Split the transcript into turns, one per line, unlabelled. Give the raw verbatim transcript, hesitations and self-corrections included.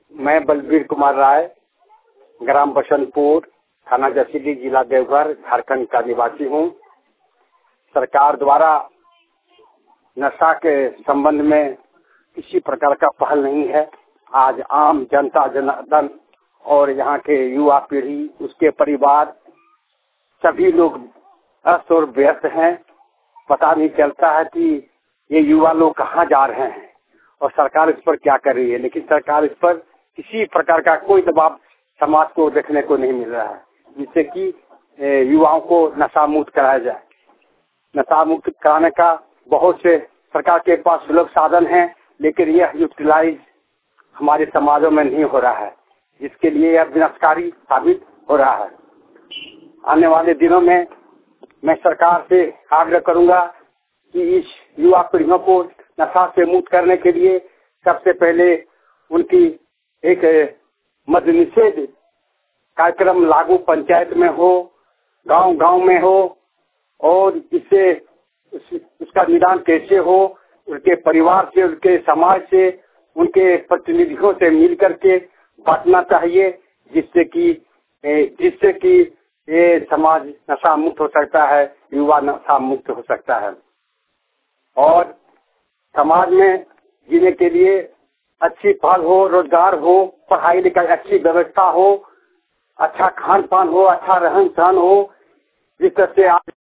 मैं बलबीर कुमार राय, ग्राम बसंतपुर, थाना जसीडीह, जिला देवघर, झारखंड का निवासी हूँ। सरकार द्वारा नशा के संबंध में किसी प्रकार का पहल नहीं है। आज आम जनता जनार्दन और यहाँ के युवा पीढ़ी, उसके परिवार, सभी लोग अस्त और व्यस्त हैं। पता नहीं चलता है कि ये युवा लोग कहाँ जा रहे हैं और सरकार इस पर क्या कर रही है। लेकिन सरकार इस पर किसी प्रकार का कोई दबाव समाज को देखने को नहीं मिल रहा है, जिससे कि युवाओं को नशा मुक्त कराया जाए। नशा मुक्त कराने का बहुत से सरकार के पास सुलभ साधन हैं, लेकिन यह यूटिलाइज हमारे समाजों में नहीं हो रहा है, जिसके लिए यह विनाशकारी साबित हो रहा है। आने वाले दिनों में मैं सरकार से आग्रह करूंगा कि इस युवा पीढ़ियों को नशा से मुक्त करने के लिए सबसे पहले उनकी एक मद्य निषेध कार्यक्रम लागू पंचायत में हो, गांव गांव में हो, और इससे उस, उसका निदान कैसे हो, उनके परिवार से, उनके समाज से, उनके प्रतिनिधियों से मिल करके बांटना चाहिए, जिससे कि जिससे कि ये समाज नशा मुक्त हो सकता है, युवा नशा मुक्त हो सकता है। और समाज में जीने के लिए अच्छी पहल हो, रोजगार हो, पढ़ाई लिखाई अच्छी व्यवस्था हो, अच्छा खान पान हो, अच्छा रहन सहन हो, जिस तरह से आज